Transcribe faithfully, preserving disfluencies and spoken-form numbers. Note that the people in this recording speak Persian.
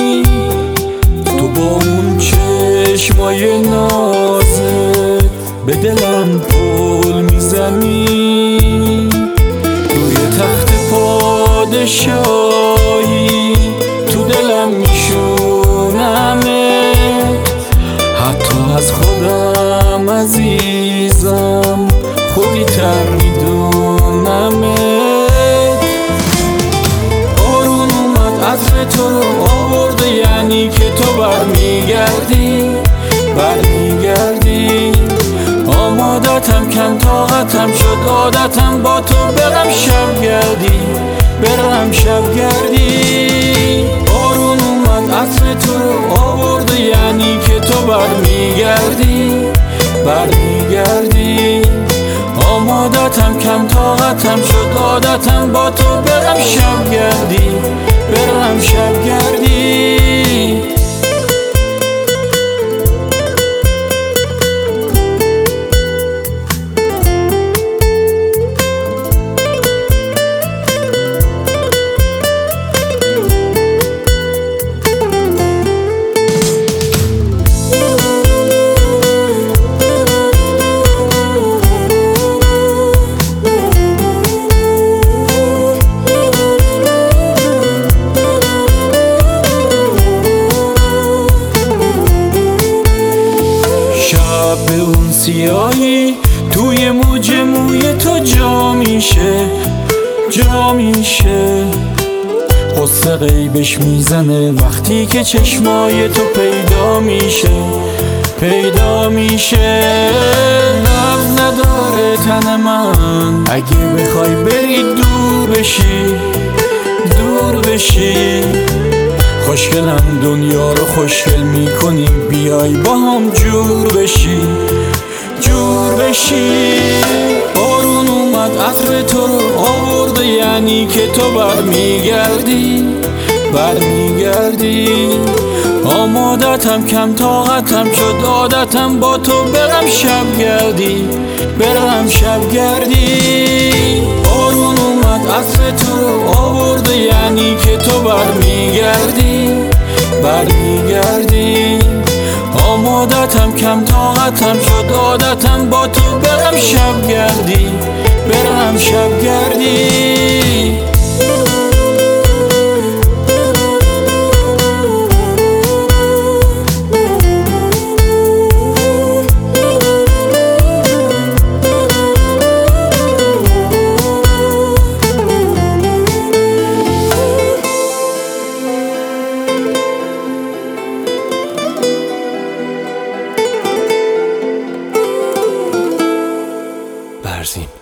تو با اون چشمای نازت به دلم پل میزنی، روی تخت پادشاهی تو دلم میشونمت، حتی از خودم عزیزم خوبی تر میدونمت. بارون اومد عطر تو رو آورده، یعنی که تو برمیگردی برمیگردی آمادتم، کم طاقتم شد عادتم با تو برم شب گردی برم شب گردی. بارون اومد عطر تو رو آورده، یعنی که تو برمیگردی برمیگردی آمادتم، کم طاقتم شد عادتم با تو برم شب گردی برم شب گردی. به اون سیاهی توی موج موی تو جا میشه جا میشه، قصه غیبش میزنه وقتی که چشمای تو پیدا میشه پیدا میشه. نبض نداره تن من اگه بخوای بری دور بشی دور بشی، خوشگلم دنیا رو خوشگل میکنی، بیای با هم جور بشی جور بشی. بارون اومد عطر تو رو آورده، یعنی که تو برمیگردی برمیگردی آمادتم، کم طاقتم شد عادتم با تو برم شب گردی برم شب گردی. بارون اومد عطر تو رو آورده، یعنی که تو برمیگردی برمیگردی آمادتم، کم طاقتم شد عادتم با تو برم شب گردی برم شب گردی. برزین.